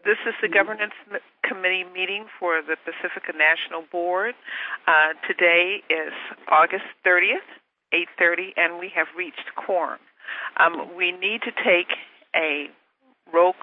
This is the Governance Committee meeting for the Pacifica National Board. Today is August 30th, 8:30, and we have reached quorum. We need to take a roll.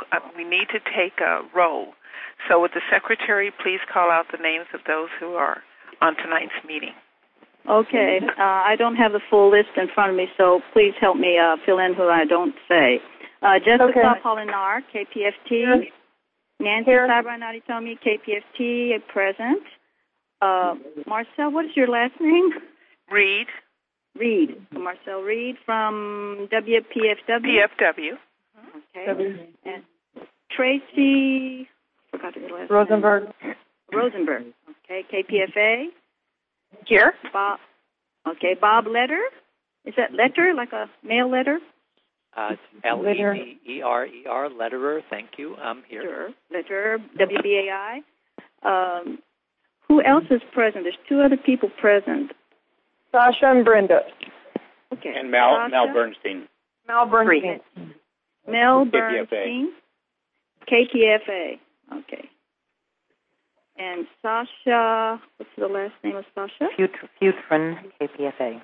So would the Secretary please call out the names of those who are on tonight's meeting? Okay. I don't have the full list in front of me, so please help me fill in who I don't say. Jessica Polinar, KPFT. Here. Nancy Sabra-Naritomi, KPFT, present. Marcel, what is your last name? Reed. Marcel Reed from WPFW. PFW. Okay. And Tracy, forgot your last Rosenberg. name. Rosenberg. Okay. KPFA. Here. Bob. Okay. Bob Letter. Is that letter, like a mail letter? It's L-E-D-E-R-E-R, letterer, thank you. I'm here. Letter, WBAI. Who else is present? There's two other people present. Sasha and Brenda. Okay. And Mel Bernstein. Mel Bernstein. Mel Bernstein. KTFA. Okay. And Sasha, what's the last name of Sasha? Futrin, KPFA.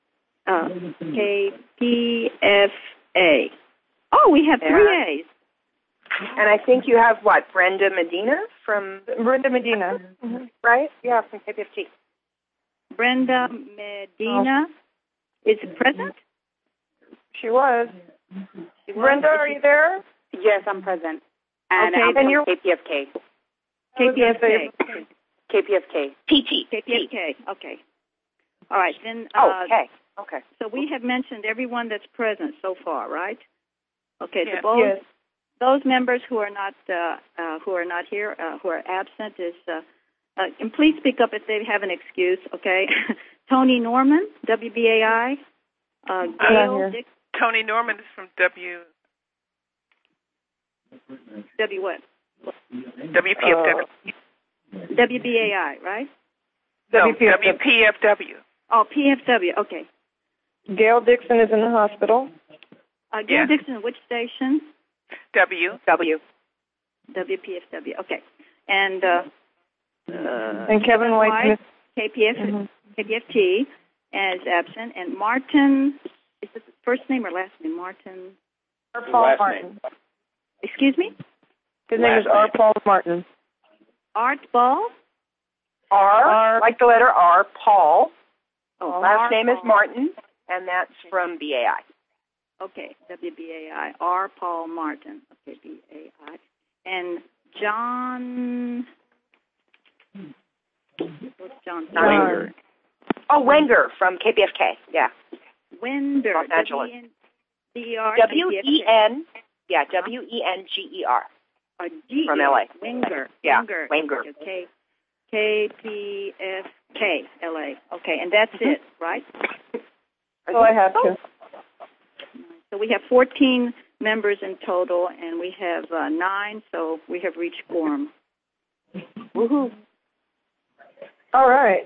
KPFA. Oh, we have 3 A's. And I think you have, Brenda Medina from... Brenda Medina. Mm-hmm. Right? Yeah, from KPFT. Brenda Medina is present? She was. Brenda, are you there? Yes, I'm present. And okay, I'm from KPFK. KPFK. KPFK. PT. KPFK. Okay. All right. Then. Okay. So we have mentioned everyone that's present so far, right? Okay. Yes. Those members who are not here, who are absent, and please speak up if they have an excuse. Okay. Tony Norman, WBAI. Gail Dick. Tony Norman is from W what? WPFW. WBAI, right? No, WPFW. Oh, PFW. Okay. Gail Dixon is in the hospital. Gail Dixon, which station? WPFW. Okay. And Kevin White, KPFT, is absent. And Martin, is this his first name or last name? Martin. R. Paul Martin. Excuse me? His name is R. Paul Martin. Art Ball? R, like the letter R, Paul. Last name is Paul. Martin, and that's from BAI. Okay, WBAI, R. Paul Martin. Okay, BAI. And John... What's John's name? Wenger. Oh, Wenger from KPFK, yeah. Wender. Los Angeles. W-E-N-D-E-R. W-E-N, W-E-N-G-E-R. From LA. Wenger. Yeah, Wenger. Okay. KPFK, LA. Okay, and that's it, right? So I have to. So we have 14 members in total, and we have 9, so we have reached quorum. Woohoo. All right.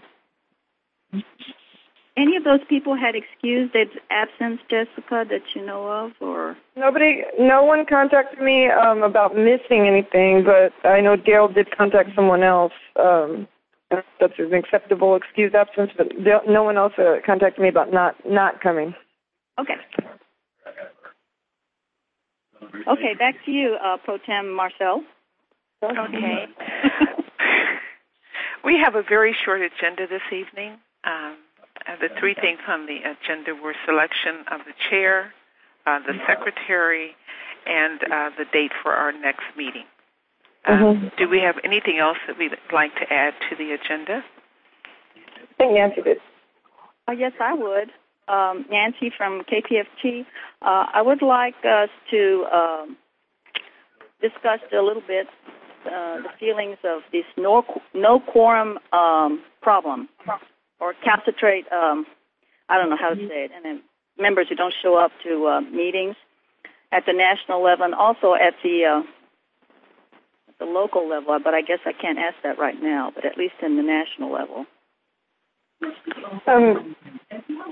Any of those people had excused its absence, Jessica, that you know of, or? No one contacted me about missing anything, but I know Gail did contact someone else. That's an acceptable excused absence, but no one else contacted me about not coming. Okay. Okay, back to you, Pro Tem Marcel. Okay. We have a very short agenda this evening. The 3 things on the agenda were selection of the chair, the secretary, and the date for our next meeting. Do we have anything else that we'd like to add to the agenda? I think Nancy did. Yes, I would. Nancy from KPFT. I would like us to discuss a little bit the feelings of this no quorum problem, or calcitrate, I don't know how to say it, and then members who don't show up to meetings at the national level and also at the local level, but I guess I can't ask that right now, but at least in the national level.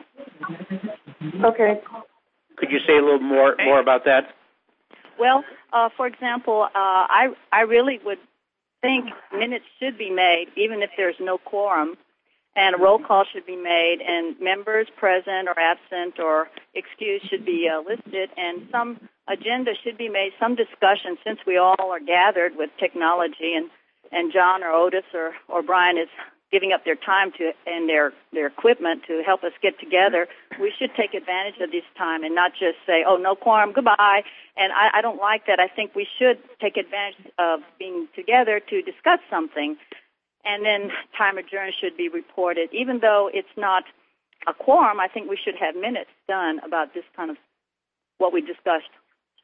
Okay. Could you say a little more about that? Well, For example, I really would think minutes should be made, even if there's no quorum, and a roll call should be made, and members present or absent or excused should be listed, and some agenda should be made, some discussion, since we all are gathered with technology, and John or Otis or Brian is giving up their time and their equipment to help us get together. We should take advantage of this time and not just say, oh, no quorum, goodbye. And I don't like that. I think we should take advantage of being together to discuss something. And then time adjourned should be reported. Even though it's not a quorum, I think we should have minutes done about this kind of what we discussed.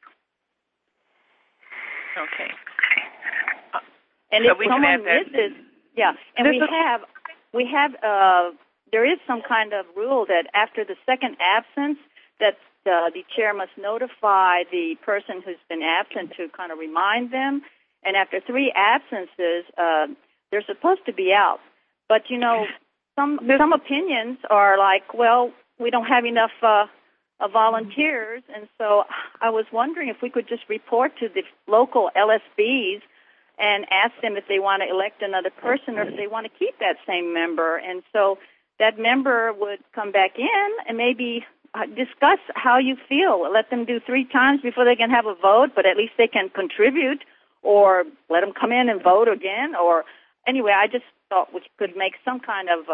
Okay. And so if someone misses, yeah, and we have there is some kind of rule that after the second absence that the chair must notify the person who's been absent to kind of remind them. And after 3 absences, they're supposed to be out. But, some opinions are like, well, we don't have enough volunteers. And so I was wondering if we could just report to the local LSBs and ask them if they want to elect another person or if they want to keep that same member. And so that member would come back in and maybe discuss how you feel. Let them do 3 times before they can have a vote, but at least they can contribute, or let them come in and vote again. Or anyway, I just thought we could make some kind of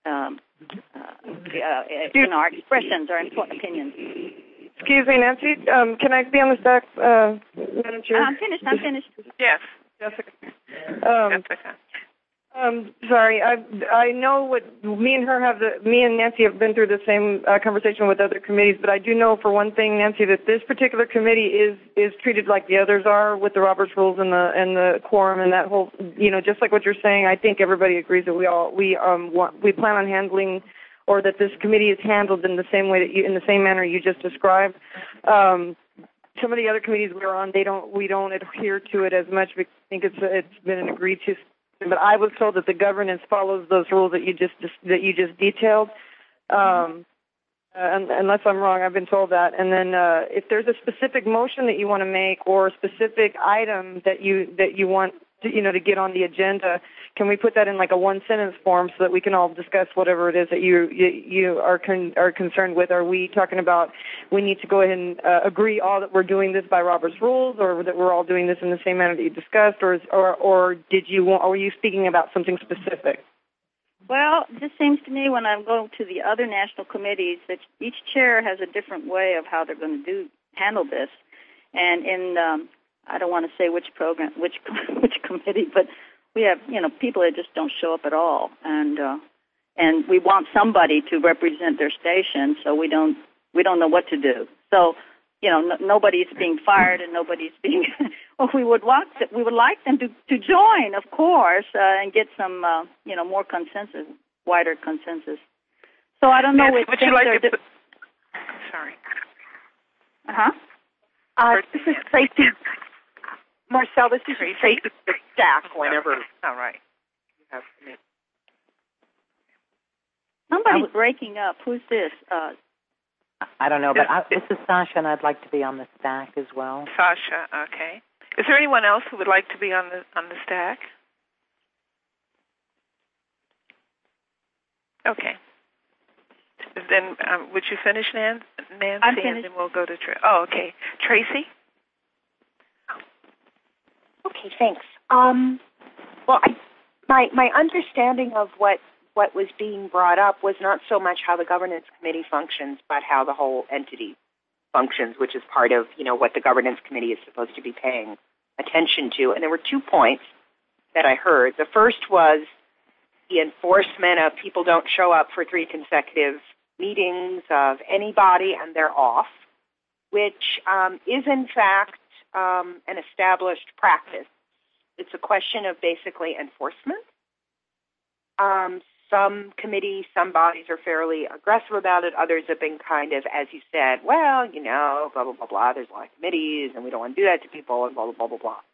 our expressions or opinions. Excuse me, Nancy. Can I be on the stack, Madam Chair? I'm finished. Yes. Jessica. Jessica. Sorry, I know what me and Nancy have been through the same conversation with other committees, but I do know for one thing, Nancy, that this particular committee is treated like the others are with the Roberts Rules and the quorum and that whole, just like what you're saying. I think everybody agrees that we plan on handling, or that this committee is handled in the same way in the same manner you just described. Some of the other committees we're on, we don't adhere to it as much because I think it's been an agreed to. But I was told that the governance follows those rules that you just detailed. Unless I'm wrong, I've been told that. And then if there's a specific motion that you want to make or a specific item that you want to get on the agenda, can we put that in like a 1-sentence form so that we can all discuss whatever it is that you are concerned with? Are we talking about we need to go ahead and agree all that we're doing this by Robert's Rules, or that we're all doing this in the same manner that you discussed, or were you speaking about something specific? Well, this seems to me when I'm going to the other national committees that each chair has a different way of how they're going to handle this, and in I don't want to say which program, which committee, but we have, people that just don't show up at all, and we want somebody to represent their station, so we don't know what to do. So, nobody's being fired and nobody's being. Well, we would like them to join, of course, and get some, more consensus, wider consensus. So I don't know Nancy, which would you like to put... Sorry. This is Tracy. Marcel, this is Tracy the stack whenever. All right. Somebody's breaking up. Who's this? I don't know, but this is Sasha, and I'd like to be on the stack as well. Sasha, okay. Is there anyone else who would like to be on the stack? Okay. Then would you finish, Nancy? I'm finished. And then we'll go to Tracy. Oh, okay. Tracy? Okay, thanks. Well, my understanding of what was being brought up was not so much how the governance committee functions, but how the whole entity functions, which is part of, what the governance committee is supposed to be paying attention to. And there were 2 points that I heard. The first was the enforcement of people don't show up for 3 consecutive meetings of anybody and they're off, which is in fact an established practice. It's a question of basically enforcement. Some committees, some bodies are fairly aggressive about it. Others have been kind of, as you said, well, blah, blah, blah, blah. There's a lot of committees, and we don't want to do that to people, and blah, blah, blah, blah, blah.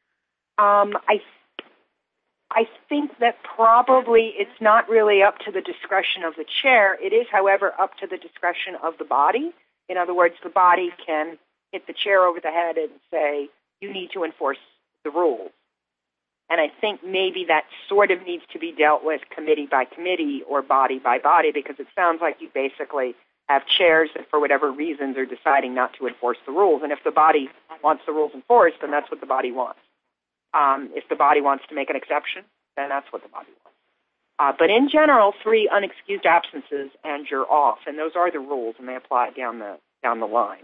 I think that probably it's not really up to the discretion of the chair. It is, however, up to the discretion of the body. In other words, the body can hit the chair over the head and say, you need to enforce the rules. And I think maybe that sort of needs to be dealt with committee by committee or body by body, because it sounds like you basically have chairs that for whatever reasons are deciding not to enforce the rules. And if the body wants the rules enforced, then that's what the body wants. If the body wants to make an exception, then that's what the body wants. But in general, 3 unexcused absences and you're off, and those are the rules, and they apply down the line.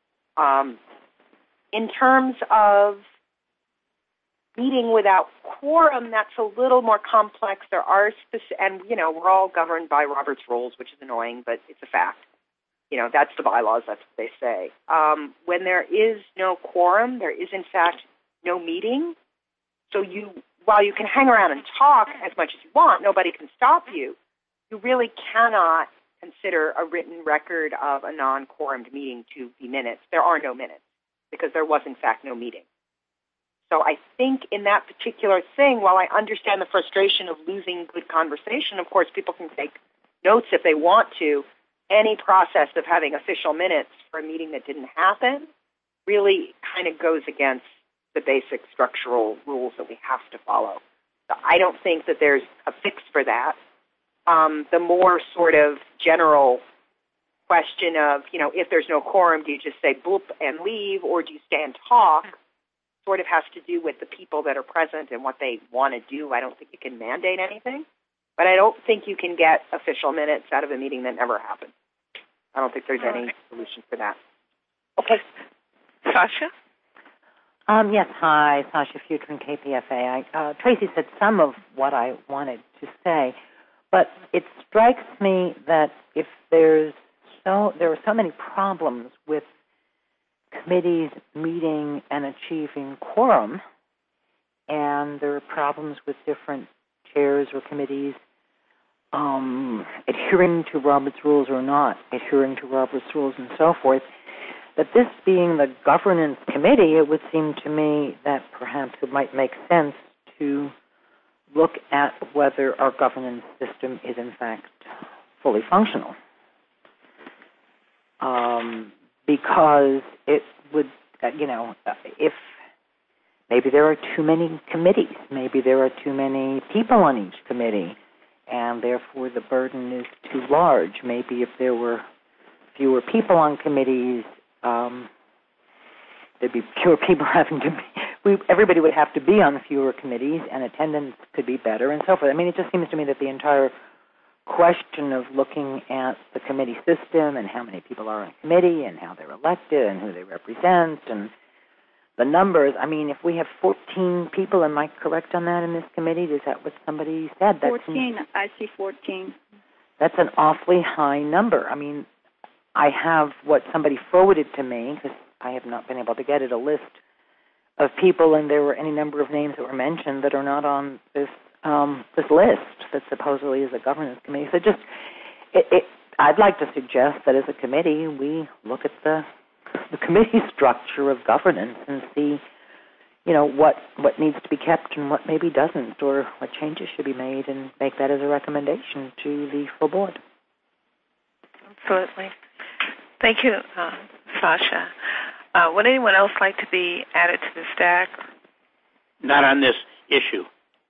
In terms of meeting without quorum, that's a little more complex. There are and we're all governed by Robert's rules, which is annoying, but it's a fact. That's the bylaws. That's what they say. When there is no quorum, there is in fact no meeting. So while you can hang around and talk as much as you want, nobody can stop you. You really cannot consider a written record of a non-quorumed meeting to be minutes. There are no minutes because there was in fact no meeting. So I think in that particular thing, while I understand the frustration of losing good conversation, of course, people can take notes if they want to. Any process of having official minutes for a meeting that didn't happen really kind of goes against the basic structural rules that we have to follow. So I don't think that there's a fix for that. The more sort of general question of, if there's no quorum, do you just say bloop and leave, or do you stay and talk? Sort of has to do with the people that are present and what they want to do. I don't think you can mandate anything, but I don't think you can get official minutes out of a meeting that never happened. I don't think there's any solution for that. Okay. Sasha? Yes, hi, Sasha Futrin, KPFA. Tracy said some of what I wanted to say, but it strikes me that if there are so many problems with committees meeting and achieving quorum, and there are problems with different chairs or committees adhering to Robert's rules or not adhering to Robert's rules and so forth, that this being the governance committee, it would seem to me that perhaps it might make sense to look at whether our governance system is in fact fully functional. Because it would, if maybe there are too many committees, maybe there are too many people on each committee, and therefore the burden is too large. Maybe if there were fewer people on committees, there'd be fewer people having to be, everybody would have to be on fewer committees, and attendance could be better and so forth. I mean, it just seems to me that the entire question of looking at the committee system and how many people are on a committee and how they're elected and who they represent and the numbers. I mean, if we have 14 people, am I correct on that in this committee? Is that what somebody said? 14. I see 14. That's an awfully high number. I mean, I have what somebody forwarded to me, because I have not been able to get it, a list of people, and there were any number of names that were mentioned that are not on this list that supposedly is a governance committee. So I'd like to suggest that as a committee we look at the committee structure of governance and see, what needs to be kept and what maybe doesn't, or what changes should be made, and make that as a recommendation to the full board. Absolutely. Thank you, Sasha. Would anyone else like to be added to the stack? Not on this issue.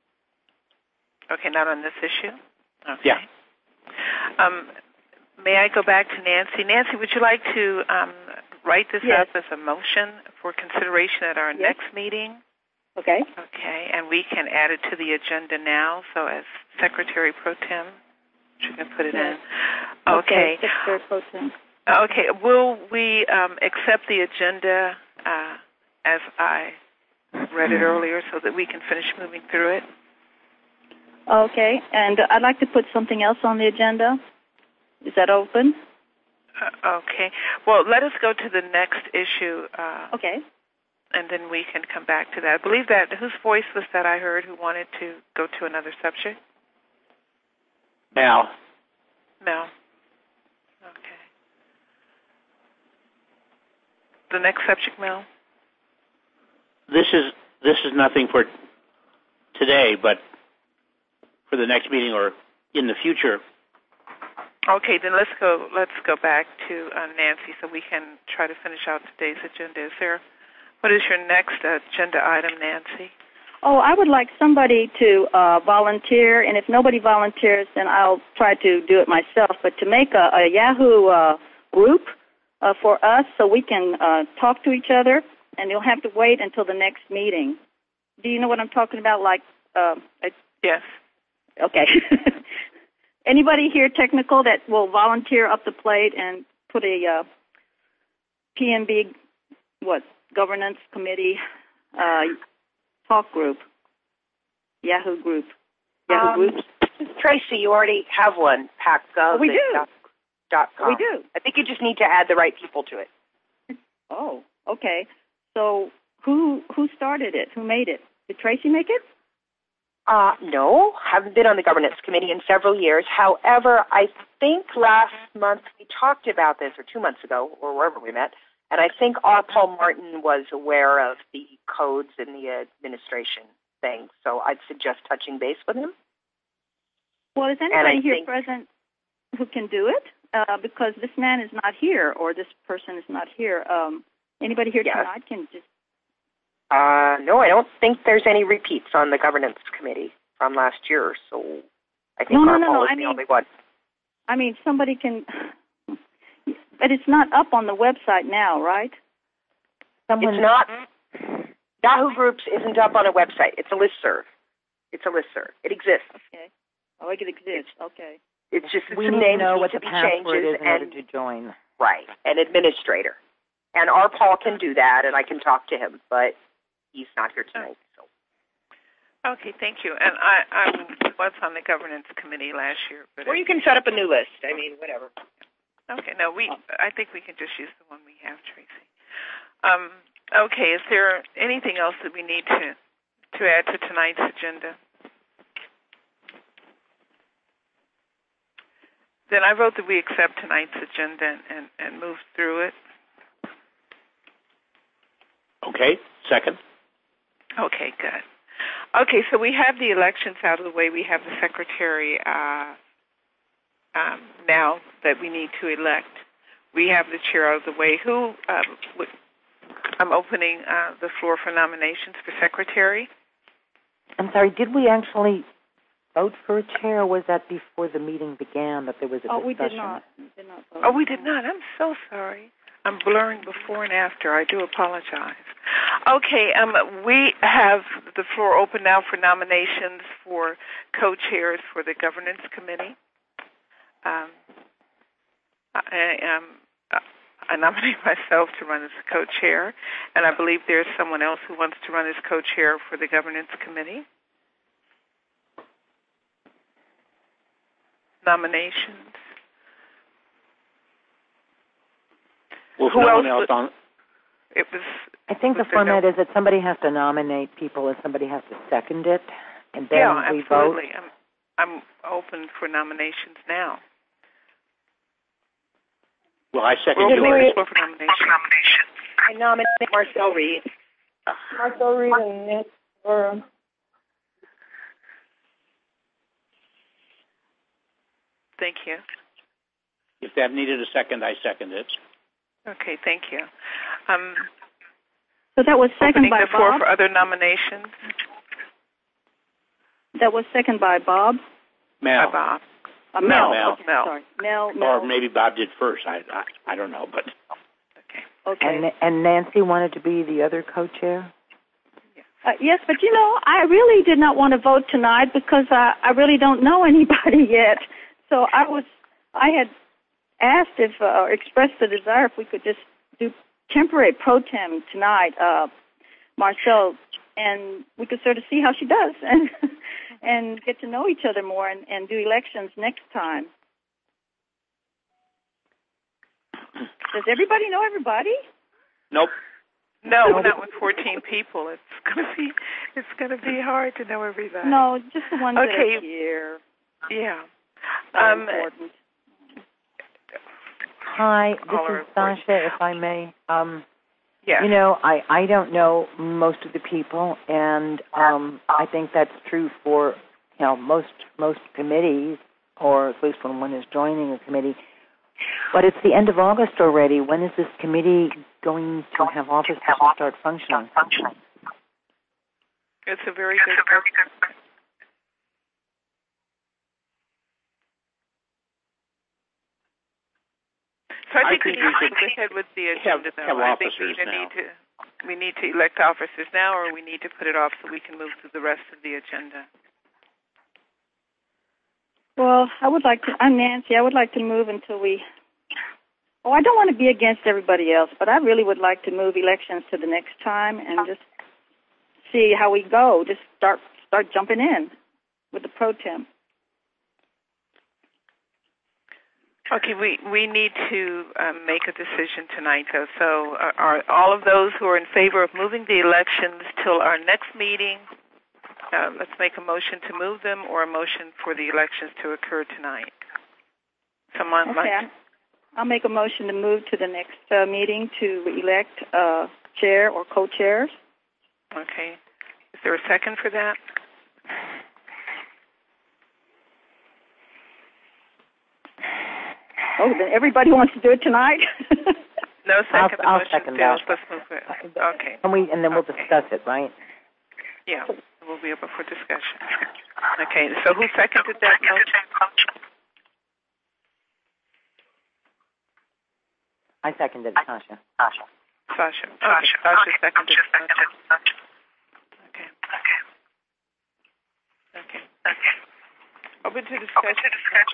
Okay, not on this issue? Okay. Yeah. May I go back to Nancy? Nancy, would you like to write this up as a motion for consideration at our next meeting? Okay. Okay, and we can add it to the agenda now, so as Secretary Pro Tem, you can put it in. Okay. Secretary Pro Tem. Okay, will we accept the agenda as I read it earlier so that we can finish moving through it? Okay, and I'd like to put something else on the agenda. Is that open? Okay. Well, let us go to the next issue. Okay. And then we can come back to that. I believe that, whose voice was that I heard who wanted to go to another subject? Mel. Mel. Okay. The next subject, Mel? This is nothing for today, but for the next meeting or in the future. Okay, then let's go back to Nancy so we can try to finish out today's agenda. Is there What is your next agenda item, Nancy? Oh, I would like somebody to volunteer, and if nobody volunteers, then I'll try to do it myself, but to make a Yahoo group for us so we can talk to each other, and you'll have to wait until the next meeting. Do you know what I'm talking about? Yes. Okay. Anybody here technical that will volunteer up the plate and put a PMB, governance committee talk group, Yahoo group. Yahoo groups? Tracy, you already have one, PacGov. We do. .com. We do. I think you just need to add the right people to it. Oh, okay. So who started it? Who made it? Did Tracy make it? No, haven't been on the governance committee in several years. However, I think last month we talked about this, or 2 months ago, or wherever we met, and I think Paul Martin was aware of the codes and the administration thing, so I'd suggest touching base with him. Well, is anybody here present who can do it? Because this man is not here, or this person is not here. Anybody here tonight can just... No, I don't think there's any repeats on the governance committee from last year, so I think Paul is the only one. I mean, somebody can... But it's not up on the website now, right? It's not. Yahoo Groups isn't up on a website. It's a listserv. It exists. Okay. Oh, it exists. Okay. It's just we some need names to know need what to the be password changes is in order to join. Right, an administrator. And our Paul can do that, and I can talk to him, but he's not here tonight. So. Okay, thank you. And I was on the governance committee last year. But or you can set up a new list. I mean, whatever. Okay, no, I think we can just use the one we have, Tracy. Okay, is there anything else that we need to add to tonight's agenda? Then I vote that we accept tonight's agenda and move through it. Okay, second. Okay, good. Okay, so we have the elections out of the way. We have the secretary now that we need to elect. We have the chair out of the way. I'm opening the floor for nominations for secretary. I'm sorry, did we actually vote for a chair, or was that before the meeting began that there was a discussion? We did not. Oh, we did not. I'm so sorry. I'm blurring before and after. I do apologize. Okay, we have the floor open now for nominations for co-chairs for the governance committee. I nominate myself to run as a co-chair, and I believe there's someone else who wants to run as co-chair for the governance committee. Nominations. Well, who else? On? It was. I think the format is that somebody has to nominate people and somebody has to second it, and then we vote. Absolutely. I'm open for nominations now. Well, I second yours. For nomination. I nominate Marcel Reed. Marcel Reed and Nick Laura. Thank you. If that needed a second, I second it. Okay, thank you. So that was second by the floor Bob? For other nominations. That was second by Bob? Mel. By Bob. Mel. Mel. Okay, sorry. Mel. Or maybe Bob did first. I don't know, but. Okay. And Nancy wanted to be the other co-chair? Yes, but I really did not want to vote tonight because I really don't know anybody yet. So I had asked or expressed the desire if we could just do temporary pro tem tonight, Marcel, and we could sort of see how she does and get to know each other more and do elections next time. Does everybody know everybody? Nope. No, not with 14 people. It's gonna be hard to know everybody. No, just the ones that are here. Yeah. Important. Hi, this is Sasha, if I may. Yes. I don't know most of the people, and I think that's true for most committees, or at least when one is joining a committee. But it's the end of August already. When is this committee going to have office and start functioning? It's a very good question. So I think we need to go ahead with the agenda now. I think we need to elect officers now, or we need to put it off so we can move to the rest of the agenda. Well, I'm Nancy. I would like to move until we. Oh, I don't want to be against everybody else, but I really would like to move elections to the next time and just see how we go. Just start jumping in with the pro tem. Okay, we need to make a decision tonight, though. So are all of those who are in favor of moving the elections till our next meeting, let's make a motion to move them or a motion for the elections to occur tonight. Someone okay, I'll make a motion to move to the next meeting to elect chair or co-chairs. Okay. Is there a second for that? Oh, then everybody wants to do it tonight? No second. I'll second that. Let's move it. Okay. And then we'll discuss it, right? Yeah, we'll be open for discussion. Okay, so who seconded that motion? I seconded Sasha. Sasha. Okay, Sasha seconded the motion. Okay. Open to discussion.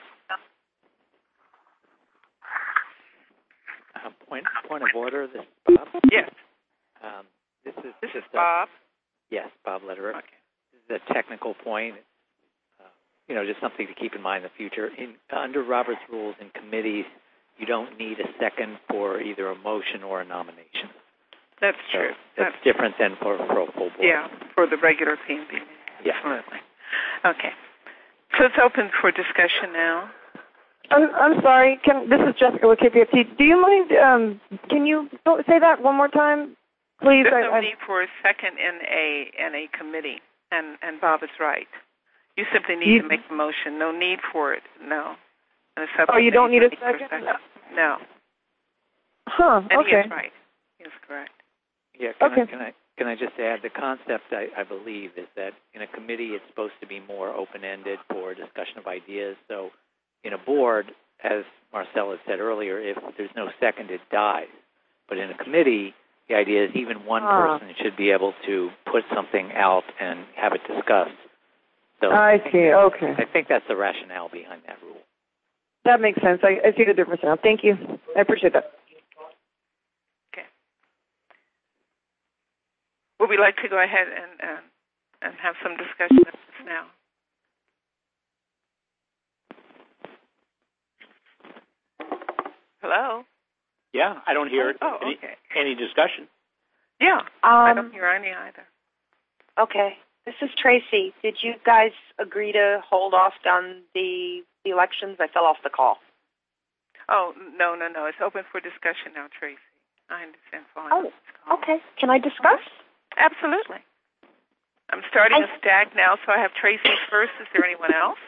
Point of order. This is Bob. Yes. This is Bob. Yes, Bob Lederer. Okay. This is a technical point. Just something to keep in mind in the future. Under Robert's rules in committees, you don't need a second for either a motion or a nomination. That's true. That's different than for a full board. Yeah, for the regular PNB. Yeah. Absolutely. Okay. So it's open for discussion now. I'm sorry. This is Jessica with KPFT. Do you mind? Can you say that one more time, please? There's no need for a second in a committee, and Bob is right. You simply need to make the motion. No need for it. No. Oh, you don't need a second? No. Huh. And okay. he is right. He is correct. Yeah. Can I just add the concept? I believe is that in a committee it's supposed to be more open-ended for discussion of ideas. So. In a board, as Marcella said earlier, if there's no second, it dies. But in a committee, the idea is even one person should be able to put something out and have it discussed. So I see. Okay. I think that's the rationale behind that rule. That makes sense. I see the difference now. Thank you. I appreciate that. Okay. Would we like to go ahead and have some discussion of this now? Hello? Yeah, I don't hear any discussion. Yeah, I don't hear any either. Okay. This is Tracy. Did you guys agree to hold off on the elections? I fell off the call. Oh, no. It's open for discussion now, Tracy. I understand. Okay. Can I discuss? Absolutely. I'm starting a stack now, so I have Tracy first. Is there anyone else?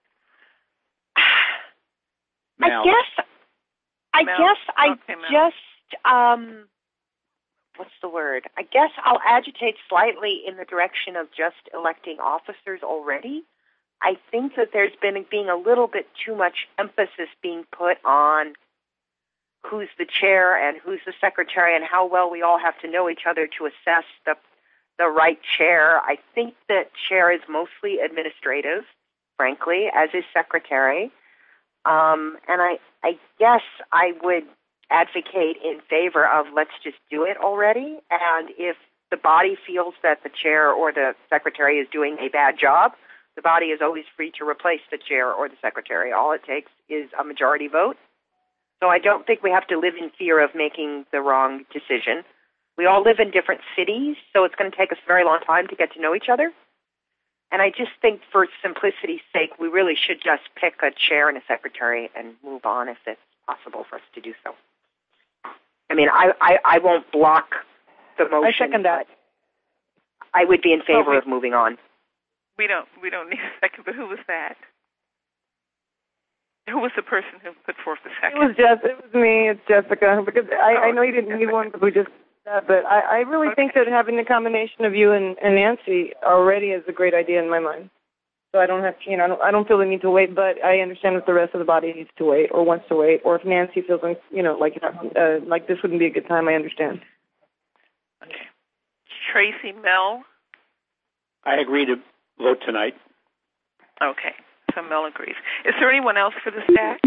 What's the word? I guess I'll agitate slightly in the direction of just electing officers already. I think that there's being a little bit too much emphasis being put on who's the chair and who's the secretary and how well we all have to know each other to assess the right chair. I think that chair is mostly administrative, frankly, as is secretary. And I guess I would advocate in favor of let's just do it already. And if the body feels that the chair or the secretary is doing a bad job, the body is always free to replace the chair or the secretary. All it takes is a majority vote. So I don't think we have to live in fear of making the wrong decision. We all live in different cities, so it's going to take us a very long time to get to know each other. And I just think for simplicity's sake, we really should just pick a chair and a secretary and move on if it's possible for us to do so. I mean, I won't block the motion. I second that. I would be in favor of moving on. We don't need a second, but who was that? Who was the person who put forth the second? It was me. It's Jessica. Because I know you didn't need one, but we just that. But I really think that having the combination of you and Nancy already is a great idea in my mind. So I don't have to, I don't feel the need to wait. But I understand if the rest of the body needs to wait or wants to wait, or if Nancy feels, like this wouldn't be a good time. I understand. Okay. Tracy, Mel. I agree to vote tonight. Okay. So Mel agrees. Is there anyone else for the stack?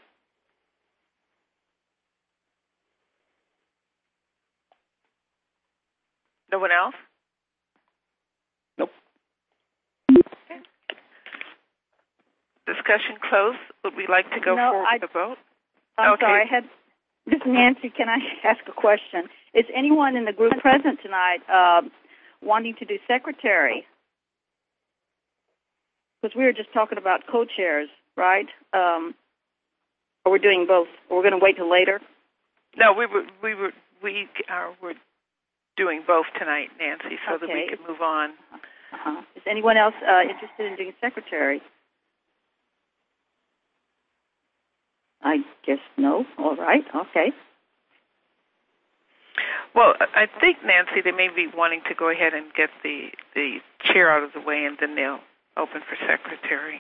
No one else? Nope. Okay. Discussion closed. Would we like to go forward with the vote? I'm sorry. This is Nancy. Can I ask a question? Is anyone in the group present tonight wanting to do secretary? Because we were just talking about co-chairs, right? Or we're doing both. We're going to wait till later. No, we're doing both tonight, Nancy, so that we can move on. Is anyone else interested in doing secretary? I guess no. All right. Okay. Well, I think, Nancy, they may be wanting to go ahead and get the chair out of the way, and then they'll open for secretary.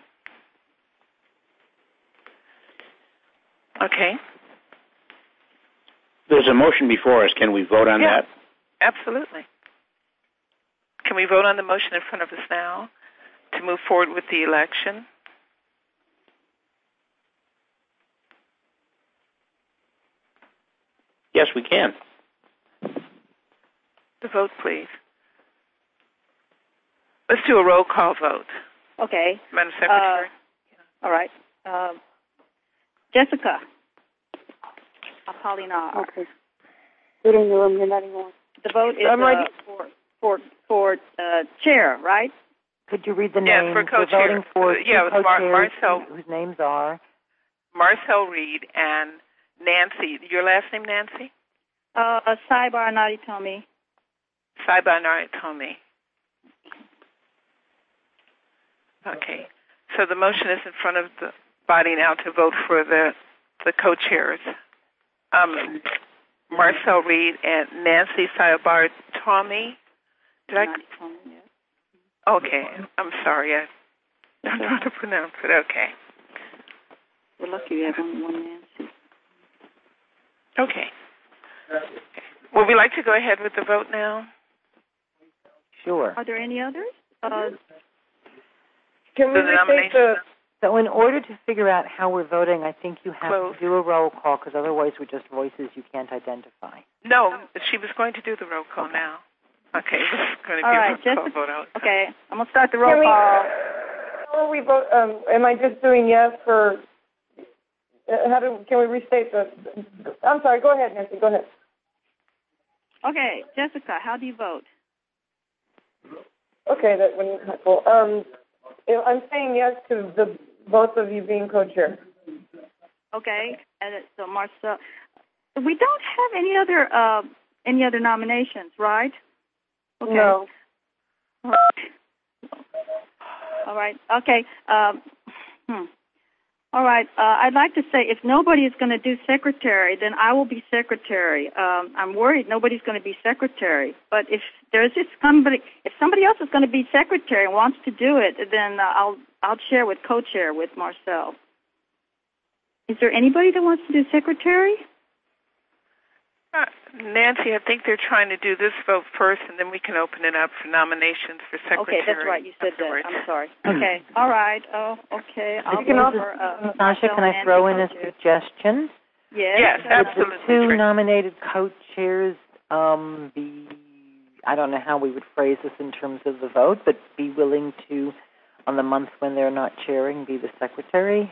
Okay. There's a motion before us. Can we vote on that? Absolutely. Can we vote on the motion in front of us now to move forward with the election? Yes, we can. The vote, please. Let's do a roll call vote. Okay. Madam Secretary. All right. Jessica. Apolinar. Okay. Put in the room. You're not anymore. The vote is for chair, right? Could you read the names? Yes, for co-chair. Voting for Marcel, whose names are? Marcel Reed and Nancy. Your last name, Nancy? Saibar Naritomi. Saibar Naritomi. Okay. So the motion is in front of the body now to vote for the co-chairs. Marcel Reed and Nancy Saibar Tommy. Okay. I'm sorry. I don't know how to pronounce it. Okay. We're lucky we have only one Nancy. Okay. Would we like to go ahead with the vote now? Sure. Are there any others? Can we restate So in order to figure out how we're voting, I think you have to do a roll call, because otherwise we're just voices you can't identify. No, she was going to do the roll call now. Okay, this is going to be a roll call vote. Okay, I'm going to start the roll call. How we vote? Am I just doing yes for? Can we restate the? I'm sorry. Go ahead, Nancy. Go ahead. Okay, Jessica, how do you vote? Okay, that when helpful. I'm saying yes to the both of you being co-chair. Okay, and so Marcel, we don't have any other nominations, right? Okay. No. All right. Okay. All right. I'd like to say if nobody is going to do secretary, then I will be secretary. I'm worried nobody's going to be secretary. But if there's just somebody, if somebody else is going to be secretary and wants to do it, then I'll chair with co-chair with Marcel. Is there anybody that wants to do secretary? Nancy, I think they're trying to do this vote first, and then we can open it up for nominations for secretary. Okay, that's right. You said that. I'm sorry. Okay. All right. Oh, okay. Sasha, can I throw in a suggestion? Yes, absolutely. The two nominated co-chairs I don't know how we would phrase this in terms of the vote, but be willing to, on the months when they're not chairing, be the secretary?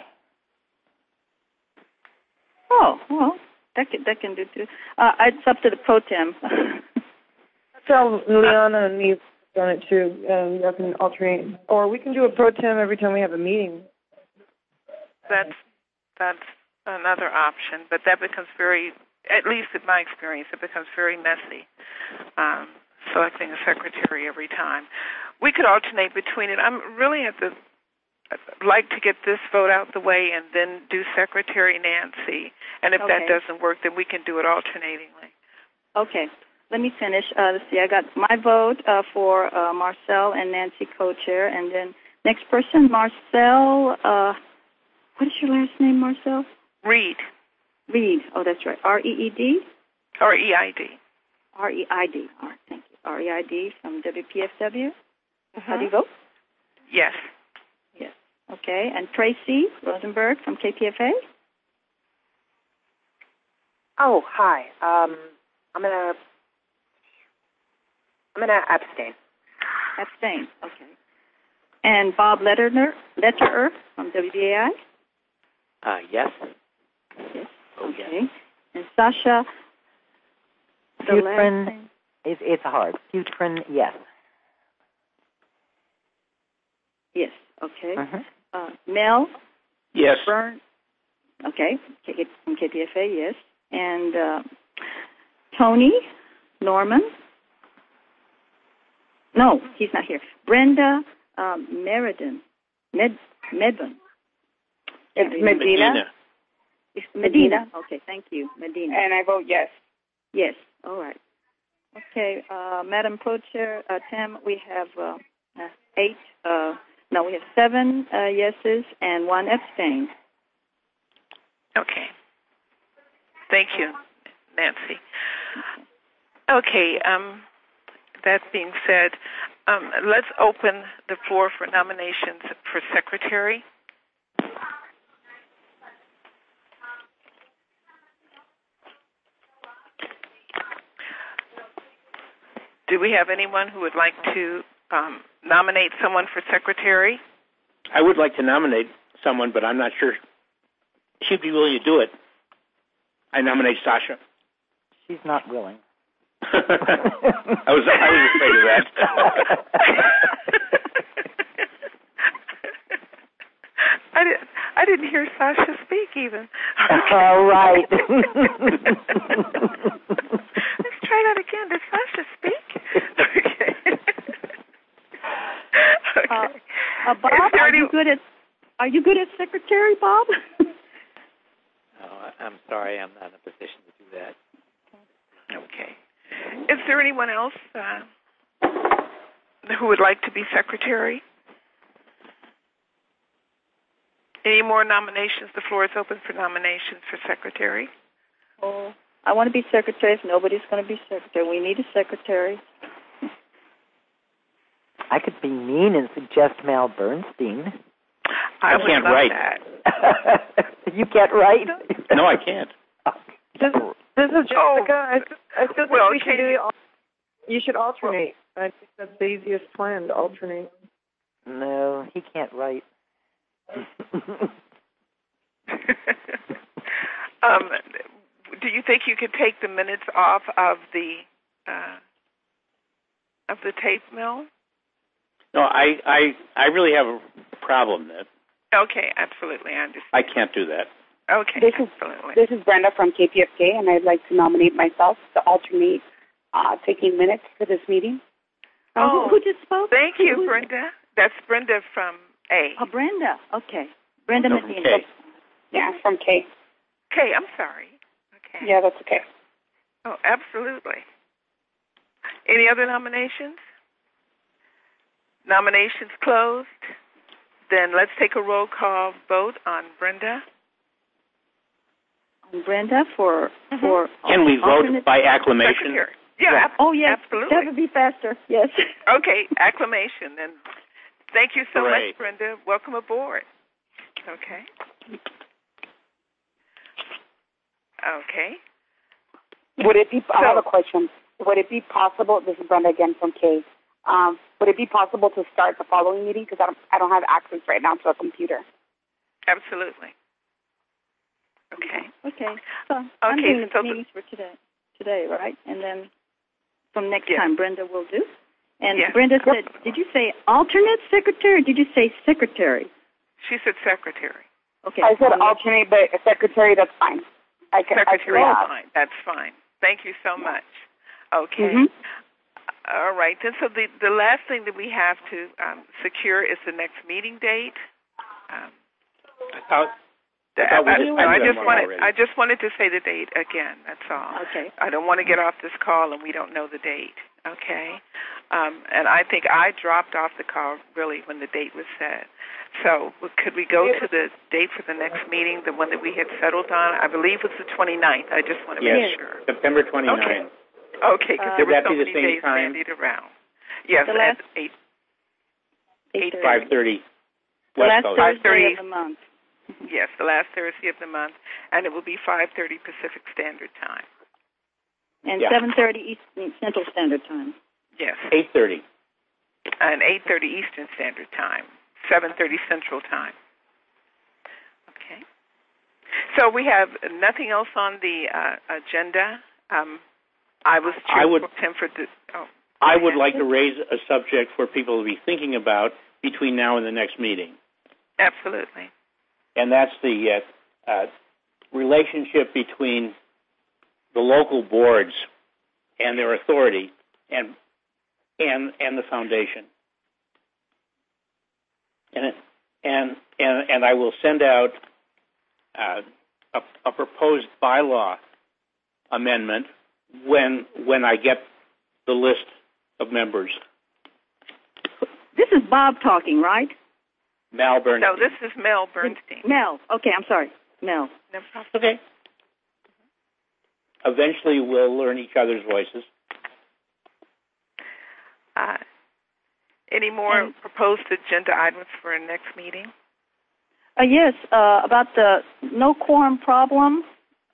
Oh, well. That can do too. It's up to the pro tem. Tell Liana and me on it too. You can alternate, or we can do a pro tem every time we have a meeting. That's another option, but that becomes very, at least in my experience, it becomes very messy. Selecting a secretary every time. We could alternate between it. I'm really at the like to get this vote out the way and then do Secretary Nancy. And if that doesn't work, then we can do it alternatingly. Okay. Let me finish. Let's see. I got my vote for Marcel and Nancy co-chair. And then next person, Marcel. What is your last name, Marcel? Reed. Reed. Oh, that's right. R-E-E-D? R-E-I-D. R-E-I-D. All right. Thank you. R-E-I-D from WPFW. How do you vote? Yes. Yes. Okay. And Tracy Rosenberg from KPFA? Oh, hi. I'm gonna abstain. Abstain. Okay. And Bob Letterer from WBAI? Yes. Yes. Oh, okay. Yes. And Sasha. Futrin, it's hard. Futrin, yes. Yes. Okay. Mel. Yes. Byrne. Okay. From KPFA. Yes. And Tony Norman. No, he's not here. Brenda Meriden. Medvin. It's Medina. It's Medina. Okay, thank you, Medina. And I vote yes. Yes. All right. Okay, Madam Co-Chair Tim, we have 8. No, we have 7 yeses and 1 abstain. Okay. Thank you, Nancy. Okay. That being said, let's open the floor for nominations for secretary. Do we have anyone who would like to nominate someone for secretary? I would like to nominate someone, but I'm not sure she'd be willing to do it. I nominate Sasha. She's not willing. I was afraid of that. I didn't hear Sasha speak even. All right. Let's try that again. Did Sasha speak? Okay. Okay. Bob, are you good at secretary, Bob? I'm sorry, I'm not in a position to do that. Okay. Is there anyone else who would like to be secretary? Any more nominations? The floor is open for nominations for secretary. Oh, I want to be secretary if nobody's going to be secretary. We need a secretary. I could be mean and suggest Mal Bernstein. I can't write. That. You can't write? No, I can't. This is Jessica. I still think we should do. You should alternate. I think that's the easiest plan to alternate. No, he can't write. Do you think you could take the minutes off of the tape mill? No, I really have a problem there. Okay, absolutely, I understand. I can't do that. Okay, This is Brenda from KPFK, and I'd like to nominate myself to alternate taking minutes for this meeting. Who just spoke? Thank you, Brenda. That's Brenda from A. Oh, Brenda. Okay. Brenda Medina. K. Yeah, from K. Okay, I'm sorry. Okay. Yeah, that's okay. Oh, absolutely. Any other nominations? Nominations closed. Then let's take a roll call vote on Brenda. Brenda for Can we vote by acclamation? Secretary. Yeah. Oh, yes. Absolutely. That would be faster. Yes. Okay, acclamation. And thank you so Hooray. much, Brenda. Welcome aboard. Okay. Okay. Would it be? I have a question. Would it be possible? This is Brenda again from K. Would it be possible to start the following meeting because I don't have access right now to a computer? Absolutely. Okay. Okay. So I'm doing the meetings for today, right? And then from next time, Brenda will do. And Brenda said, did you say alternate secretary or did you say secretary? She said secretary. Okay. I said alternate, but a secretary, that's fine. Secretary is fine. That's fine. Thank you so much. Okay. Mm-hmm. All right. Then so the last thing that we have to secure is the next meeting date. I just wanted to say the date again. That's all. Okay. I don't want to get off this call and we don't know the date. Okay. And I think I dropped off the call really when the date was set. So could we go to the date for the next meeting, the one that we had settled on? I believe it was the 29th. I just want to make sure. September 29th. Okay, because there were so many days bandied around. Yes, at 5:30. The last Thursday of the month. Yes, the last Thursday of the month, and it will be 5:30 Pacific Standard Time. And 7:30 Eastern Central Standard Time. Yes. 8:30. And 8:30 Eastern Standard Time. 7:30 Central Time. Okay. So we have nothing else on the agenda. I was chairperson for the. I would like to raise a subject for people to be thinking about between now and the next meeting. Absolutely. And that's the relationship between the local boards and their authority and the foundation. And I will send out a proposed bylaw amendment when I get the list of members. This is Bob talking, right? Mel Bernstein. No, this is Mel Bernstein. Mel. Okay, I'm sorry. Mel. No problem. Okay. Eventually, we'll learn each other's voices. Any more proposed agenda items for our next meeting? Yes, about the no quorum problem.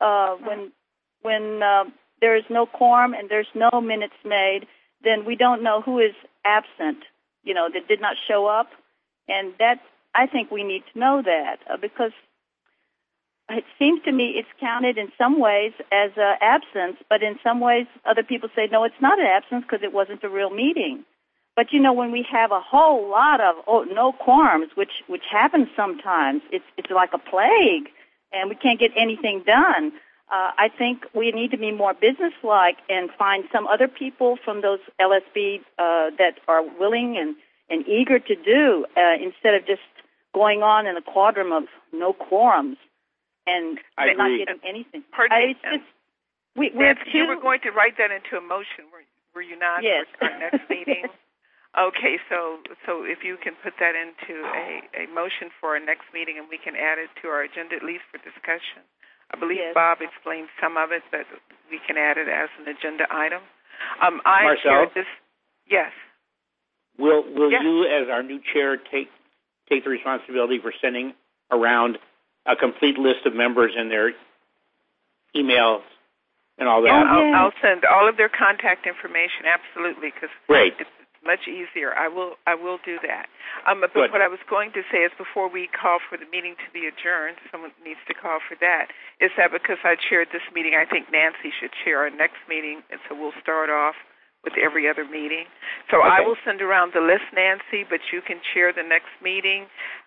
When there is no quorum and there's no minutes made, then we don't know who is absent, that did not show up. And that, I think we need to know that because it seems to me it's counted in some ways as an absence, but in some ways other people say, no, it's not an absence because it wasn't a real meeting. But, when we have a whole lot of no quorums, which happens sometimes, it's like a plague, and we can't get anything done. I think we need to be more businesslike and find some other people from those LSB that are willing and eager to do instead of just going on in a quadrum of no quorums and not getting anything. Pardon me. You were going to write that into a motion, were you not? Yes. For our next meeting? Okay, so if you can put that into a motion for our next meeting and we can add it to our agenda at least for discussion. I believe Bob explained some of it, but we can add it as an agenda item. Marcel? Yes. Will you, as our new chair, take the responsibility for sending around a complete list of members and their emails and all that? I'll send all of their contact information, absolutely, because it's much easier. I will do that. But what I was going to say is before we call for the meeting to be adjourned, someone needs to call for that, is that because I chaired this meeting, I think Nancy should chair our next meeting, and so we'll start off with every other meeting. So I will send around the list, Nancy, but you can chair the next meeting.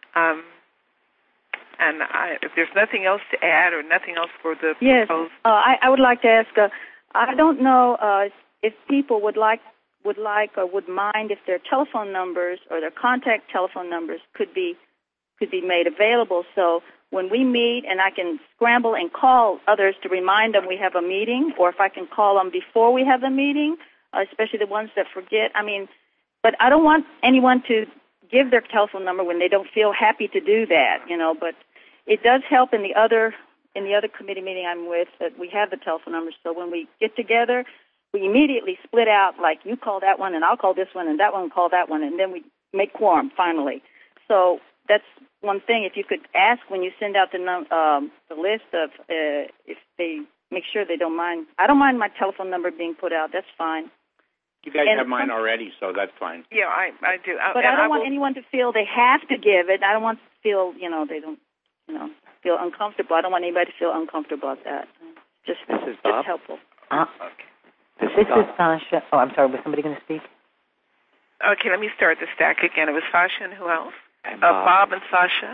And if there's nothing else to add or nothing else for the proposed... I would like to ask, I don't know if people would like or would mind if their telephone numbers or their contact telephone numbers could be made available. So when we meet and I can scramble and call others to remind them we have a meeting, or if I can call them before we have the meeting, especially the ones that forget. But I don't want anyone to give their telephone number when they don't feel happy to do that, but it does help in the other committee meeting I'm with that we have the telephone numbers. So when we get together, we immediately split out, like you call that one and I'll call this one and that one call that one, and then we make quorum finally. So that's one thing. If you could ask when you send out the list of if they make sure they don't mind. I don't mind my telephone number being put out. That's fine. You guys have mine already, so that's fine. Yeah, I do. But I don't want anyone to feel they have to give it. I don't want to feel, they don't, feel uncomfortable. I don't want anybody to feel uncomfortable about that. This is Bob. Just helpful. Okay. This is Sasha. Oh, I'm sorry. Was somebody going to speak? Okay, let me start the stack again. It was Sasha and who else? Bob and Sasha.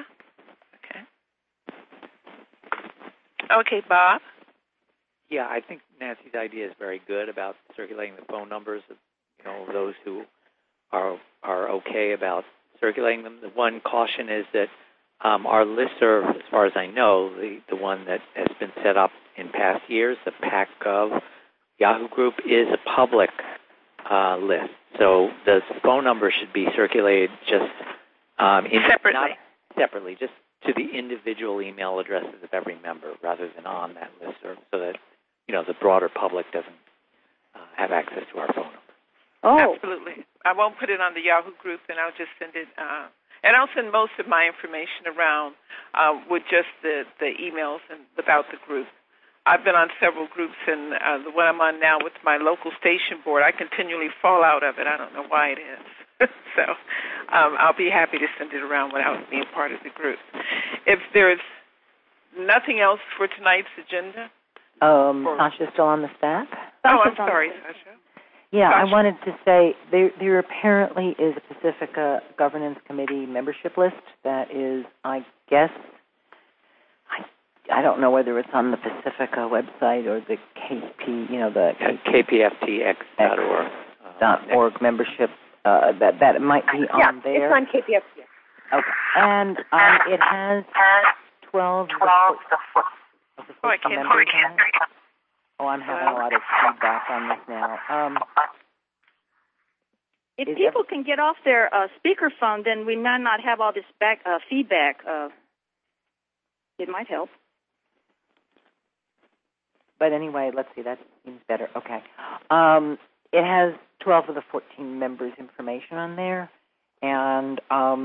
Okay, Bob. Yeah, I think Nancy's idea is very good about circulating the phone numbers of those who are okay about circulating them. The one caution is that Our listserv, as far as I know, the one that has been set up in past years, the PACGov Yahoo group, is a public list. So the phone number should be circulated just separately. Not separately, just to the individual email addresses of every member, rather than on that listserv, so that the broader public doesn't have access to our phone number. Oh, absolutely. I won't put it on the Yahoo group, and I'll just send it. And I'll send most of my information around with just the emails and without the group. I've been on several groups, and the one I'm on now with my local station board, I continually fall out of it. I don't know why it is. So I'll be happy to send it around without being part of the group. If there's nothing else for tonight's agenda. Sasha's still on the staff? Oh, I'm sorry, Sasha. Yeah, Sasha. I wanted to say there apparently is a Pacifica Governance Committee membership list that is, I guess, I don't know whether it's on the Pacifica website or the KP, the KPFTX.org .org membership. That it might be on there. It's on KPFT. Okay, and it has 12 of the I can't members on it. Oh, I'm having a lot of feedback on this now. If people can get off their speakerphone, then we might not have all this feedback. It might help. But anyway, let's see. That seems better. Okay. It has 12 of the 14 members' information on there, and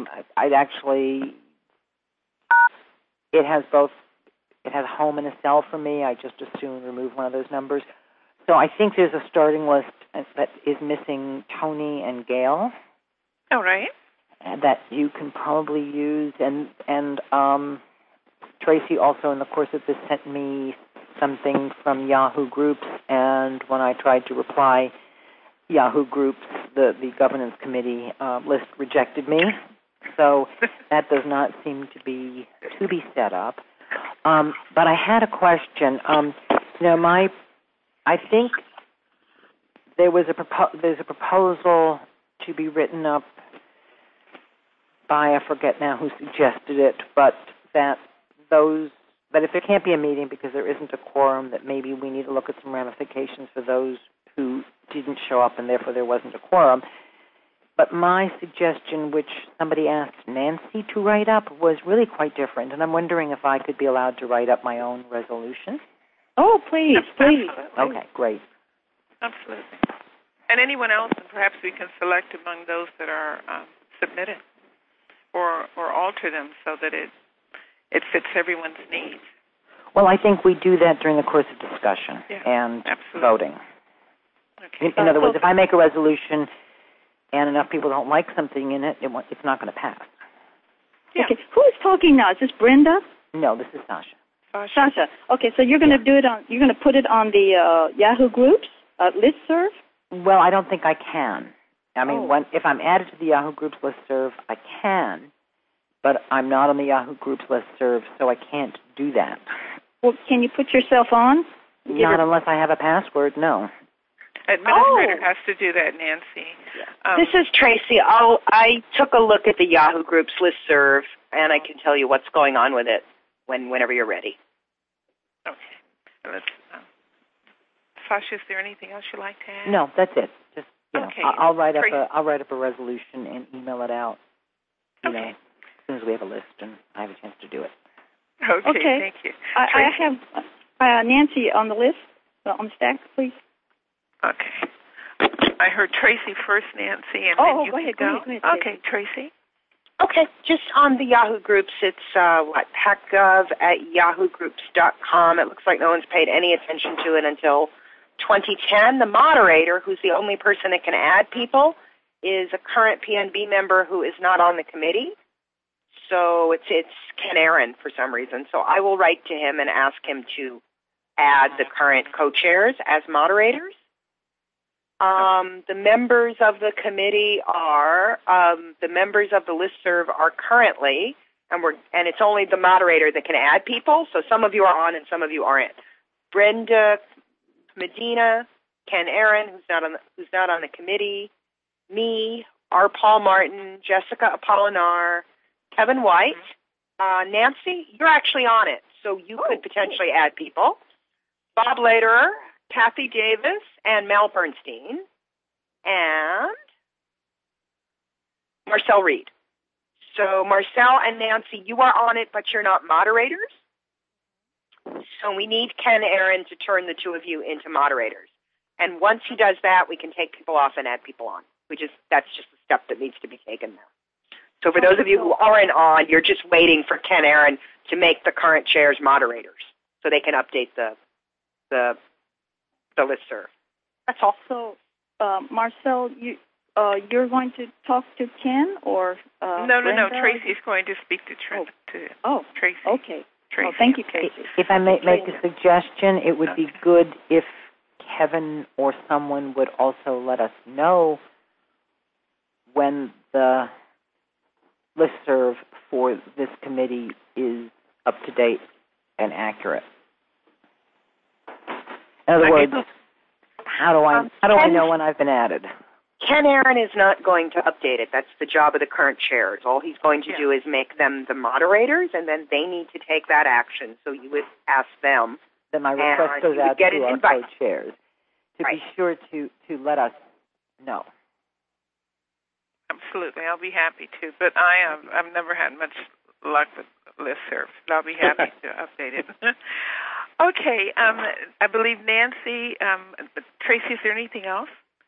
it has both. It has a home and a cell for me. I just assume remove one of those numbers. So I think there's a starting list that is missing Tony and Gail. All right. That you can probably use, and Tracy also in the course of this sent me something from Yahoo Groups, and when I tried to reply, Yahoo Groups, the governance committee list rejected me. So that does not seem to be set up. But I had a question. I think there's a proposal to be written up by, I forget now who suggested it, but that if there can't be a meeting because there isn't a quorum, that maybe we need to look at some ramifications for those who didn't show up and therefore there wasn't a quorum. But my suggestion, which somebody asked Nancy to write up, was really quite different, and I'm wondering if I could be allowed to write up my own resolution. Oh, please. Okay, great. Absolutely. And anyone else, and perhaps we can select among those that are submitted or alter them so that it fits everyone's needs. Well, I think we do that during the course of discussion and voting. Okay. In other words, if I make a resolution and enough people don't like something in it, it's not going to pass. Yeah. Okay. Who is talking now? Is this Brenda? No, this is Sasha. Sasha. Okay, so you're going to do it on. You're going to put it on the Yahoo Groups listserv. Well, I don't think I can. I mean, if I'm added to the Yahoo Groups listserv, I can, but I'm not on the Yahoo Groups listserv, so I can't do that. Well, can you put yourself on? Not unless I have a password. No. Administrator has to do that, Nancy. This is Tracy. I took a look at the Yahoo Groups listserv, and I can tell you what's going on with it whenever you're ready. Okay. Sasha, is there anything else you'd like to add? No, that's it. Just okay. I'll write up a resolution and email it out. You know, as soon as we have a list and I have a chance to do it. Okay. Thank you. I have Nancy on the list on the stack, please. Okay. I heard Tracy first, Nancy, and then you go ahead. Okay, Tracy. Okay, just on the Yahoo Groups, it's PACGov@yahoogroups.com. It looks like no one's paid any attention to it until 2010. The moderator, who's the only person that can add people, is a current PNB member who is not on the committee. So it's Ken Aaron for some reason. So I will write to him and ask him to add the current co-chairs as moderators. The members of the committee are, the members of the listserv are currently, and it's only the moderator that can add people, so some of you are on and some of you aren't. Brenda Medina, Ken Aaron, who's not on the committee, me, R. Paul Martin, Jessica Apolinar, Kevin White, Nancy, you're actually on it, so you could potentially add people. Bob Lederer, Kathy Davis, and Mel Bernstein, and Marcel Reed. So Marcel and Nancy, you are on it, but you're not moderators. So we need Ken Aaron to turn the two of you into moderators. And once he does that, we can take people off and add people on. That's just a step that needs to be taken now. So for those of you who aren't on, you're just waiting for Ken Aaron to make the current chairs moderators so they can update the listserv. That's all. So, Marcel, you're going to talk to Ken or No. Tracy's going to speak to Tracy. Okay. Tracy. Oh, thank you, Tracy. If I may make a suggestion, it would be good if Kevin or someone would also let us know when the listserv for this committee is up to date and accurate. In other words, how do I know when I've been added? Ken Aaron is not going to update it. That's the job of the current chairs. All he's going to do is make them the moderators, and then they need to take that action. So you would ask them. Then my request goes out to our co-chairs to be sure to let us know. Absolutely, I'll be happy to. But I've never had much luck with listservs, but I'll be happy to update it. Okay, I believe Nancy, Tracy, is there anything else?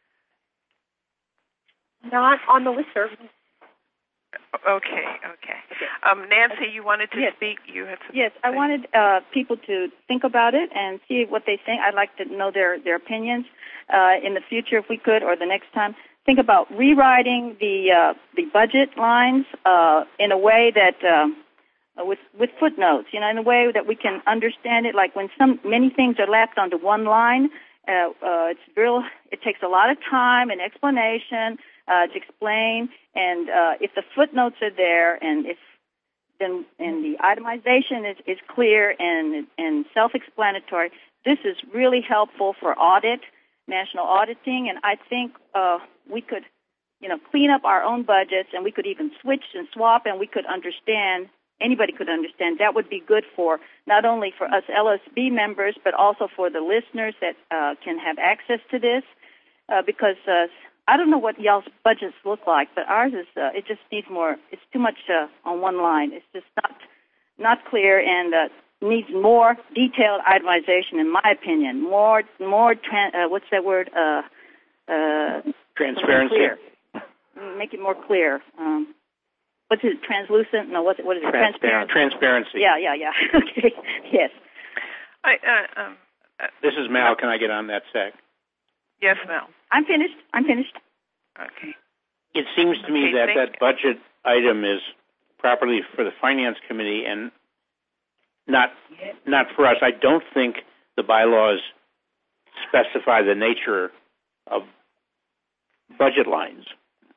Not on the listserv. Okay. Nancy, you wanted to speak? You had Yes, I wanted people to think about it and see what they think. I'd like to know their opinions in the future, if we could, or the next time. Think about rewriting the budget lines in a way that with footnotes, in a way that we can understand it. Like when many things are lapped onto one line, it takes a lot of time and explanation to explain. And if the footnotes are there, and the itemization is clear and self-explanatory, this is really helpful for national auditing, and I think we could, clean up our own budgets, and we could even switch and swap, and we could understand. Anybody could understand. That would be good for not only for us LSB members, but also for the listeners that can have access to this, because I don't know what y'all's budgets look like, but ours is it just needs more. It's too much on one line. It's just not clear and needs more detailed itemization, in my opinion. More what's that word? Transparency. Clear. Make it more clear. What's it? Translucent? No, what is it? Transparent. Transparency. Yeah. Okay. Yes. This is Mal. Can I get on that sec? Yes, Mal. I'm finished. Okay. It seems to me that budget item is properly for the Finance Committee and not for us. I don't think the bylaws specify the nature of budget lines.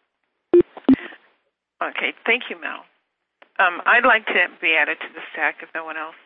Okay, thank you, Mel. I'd like to be added to the stack if no one else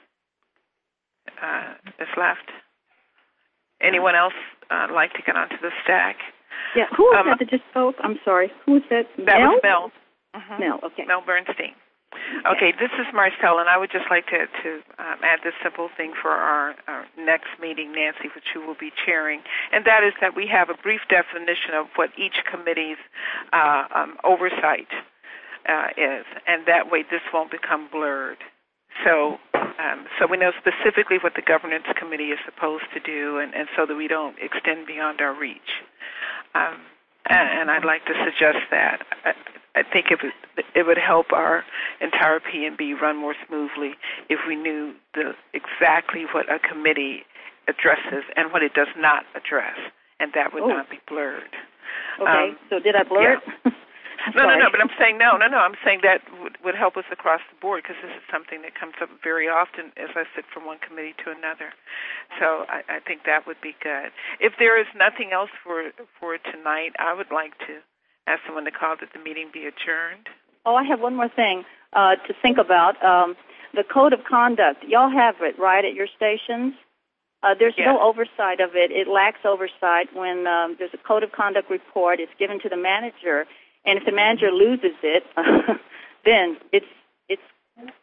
is left. Anyone else like to get onto the stack? Yeah, who was that just spoke? I'm sorry. Who was that? That was Mel. Mm-hmm. Mel, okay. Mel Bernstein. Okay, this is Marcel, and I would just like to add this simple thing for our next meeting, Nancy, which you will be chairing, and that is that we have a brief definition of what each committee's oversight is, and that way this won't become blurred. So we know specifically what the governance committee is supposed to do, and so that we don't extend beyond our reach. And I'd like to suggest that. I think it would help our entire P&B run more smoothly if we knew exactly what a committee addresses and what it does not address, and that would not be blurred. Okay, so did I blur it? No, but I'm saying no. I'm saying that would help us across the board, because this is something that comes up very often as I sit from one committee to another. So I think that would be good. If there is nothing else for tonight, I would like to ask someone to call that the meeting be adjourned. Oh, I have one more thing to think about. The code of conduct. Y'all have it, right, at your stations? There's no oversight of it. It lacks oversight. When there's a code of conduct report, it's given to the manager. And if the manager loses it, then it's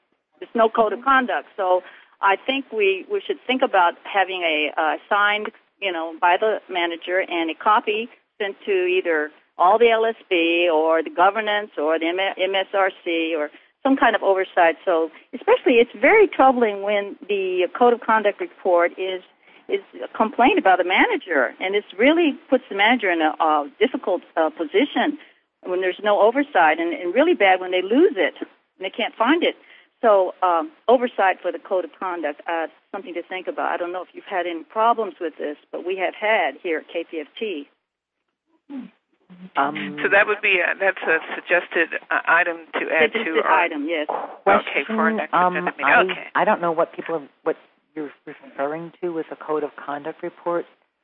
It's no code of conduct. So I think we should think about having a signed, by the manager and a copy sent to either all the LSB or the governance or the MSRC or some kind of oversight. So especially it's very troubling when the code of conduct report is a complaint about the manager, and it really puts the manager in a difficult position when there's no oversight, and really bad when they lose it and they can't find it. So oversight for the code of conduct, something to think about. I don't know if you've had any problems with this, but we have had here at KPFT. So that would be that's a suggested item to add to our item, yes. Okay, for our next agenda meeting. Okay. I don't know what you're referring to with a code of conduct report.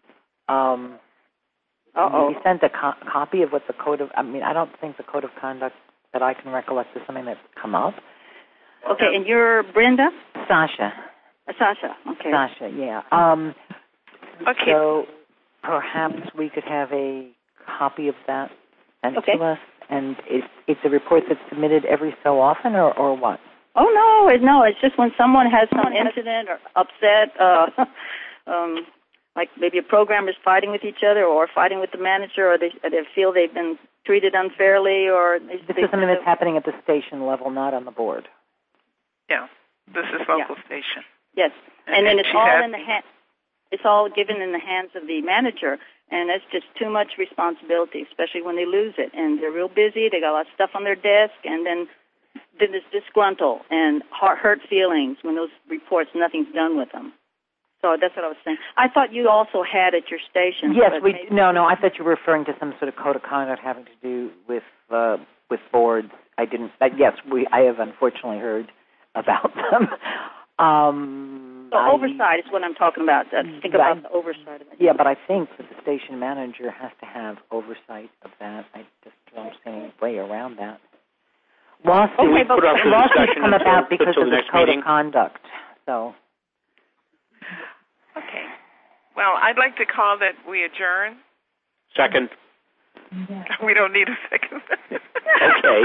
You sent a copy of what the code of. I don't think the code of conduct that I can recollect is something that's come up. Okay, and you're Brenda? Sasha. Sasha. Okay. Sasha. Yeah. Okay. So perhaps we could have a copy of that sent to us, and it's a report that's submitted every so often, or what? Oh no! It's just when someone has some incident or upset, like maybe a programmer is fighting with each other, or fighting with the manager, or they feel they've been treated unfairly, or this is something that's happening at the station level, not on the board. Yeah, this is local station. Yes, and then it's all in the it's all given in the hands of the manager, and that's just too much responsibility, especially when they lose it, and they're real busy. They got a lot of stuff on their desk, and then there's disgruntled and hurt feelings when those reports, nothing's done with them. So that's what I was saying. I thought you also had at your station. Yes, No, I thought you were referring to some sort of code of conduct having to do with boards. I didn't. Yes, I have unfortunately heard about them. Oversight is what I'm talking about. Think about the oversight of it. Yeah, but I think that the station manager has to have oversight of that. I just don't see any way around that. Lawsuits come about because of the code of conduct. So. Okay. Well, I'd like to call that we adjourn. Second. We don't need a second. Okay.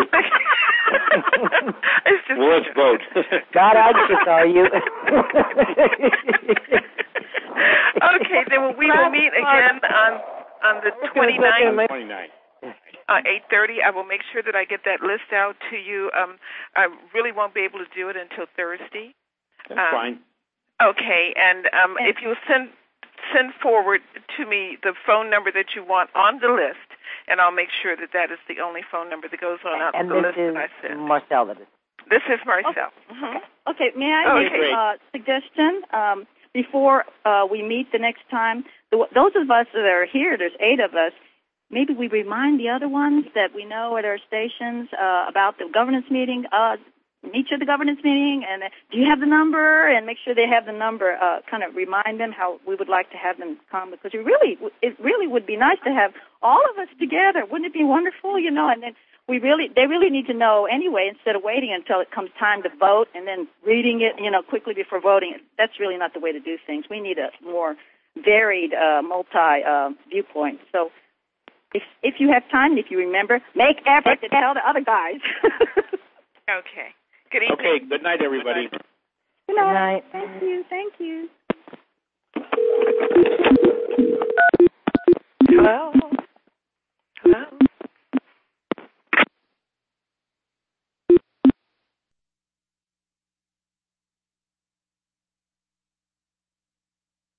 Well, let's vote. Not anxious, are you? Okay, then we will meet again on the 29th. 8:30. I will make sure that I get that list out to you. I really won't be able to do it until Thursday. That's fine. Okay, and if you send forward to me the phone number that you want on the list, and I'll make sure that is the only phone number that goes on the list that I sent. And Marcel, that is. This is Marcel. Mm-hmm. Okay, may I make a suggestion? Before we meet the next time, those of us that are here, there's 8 of us, maybe we remind the other ones that we know at our stations about the governance meeting, meet you at the governance meeting, and do you have the number? And make sure they have the number. Kind of remind them how we would like to have them come, because it really would be nice to have all of us together. Wouldn't it be wonderful? And then they really need to know anyway, instead of waiting until it comes time to vote and then reading it, quickly before voting. That's really not the way to do things. We need a more varied, viewpoint. So if you have time, if you remember, make effort to tell the other guys. Okay. Good evening. Okay, good night, everybody. Good night. Thank you. Hello?